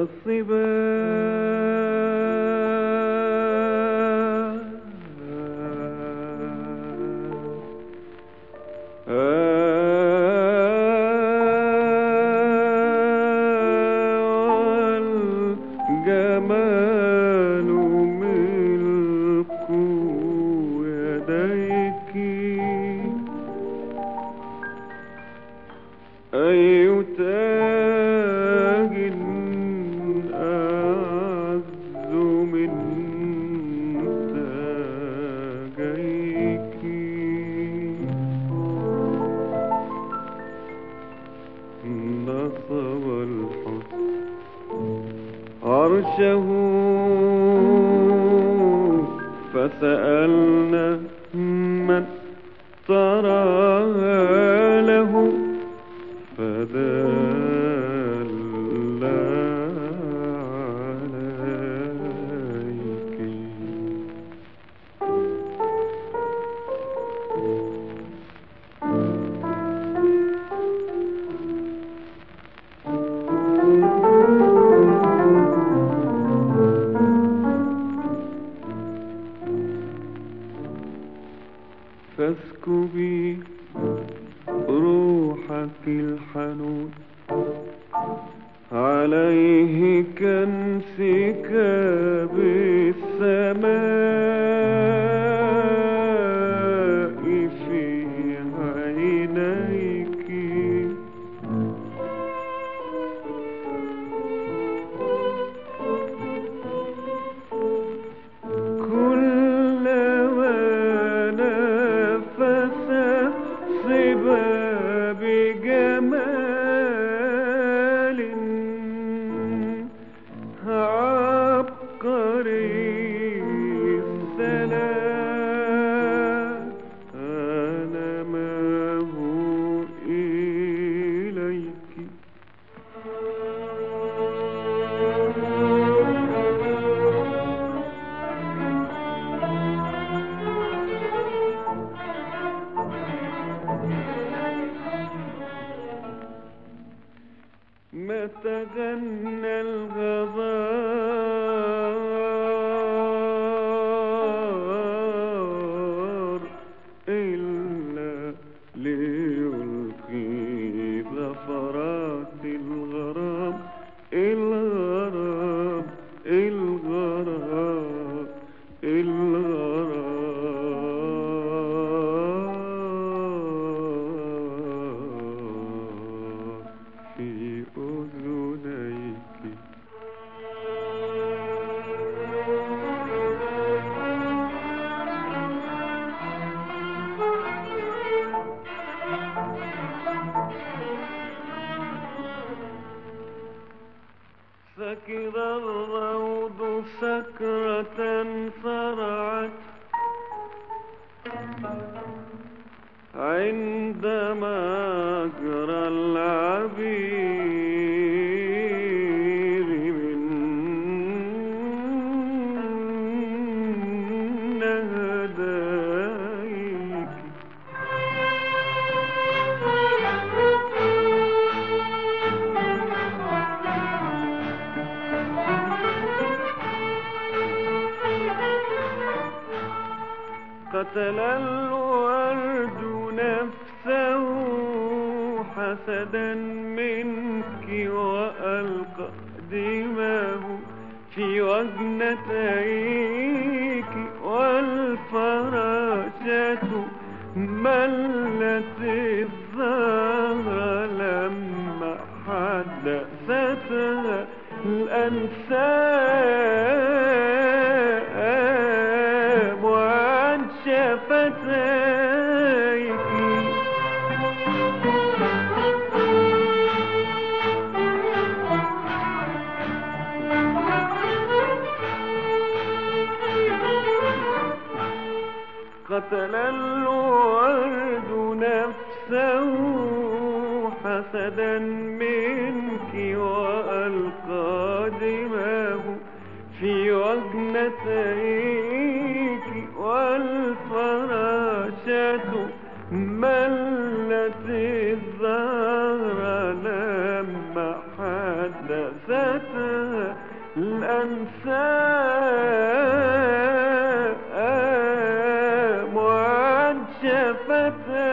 والجمال ملك يديك أي تاج أعز من تاجيك نصب الحسن عرشه فسألنا من تراها له فدل عليك فاسكبي روحك الحنون عليه كانسكاب السماء في عينيك كلما نفس صبا بجمال عبقري السلام أنا معه إليك ما تغنى الغبار إلا ليلقي زفرات الغرام الغرام الغرام الغرام في أذنيك سكر الروض سكرة صرعت عندما أجرى العبير من نهديك قتل الورد نفسه حسدا منك وألقى دماه في وجنتيك والفراشة ملت الزهر لما حدثتها الأنساب عن شفتيك قتل الورد نفسه حسدا منك وألقى دماه في وجنتيك والفراشة ملت الزهر لما حدثتها أنساه وعن شفتاه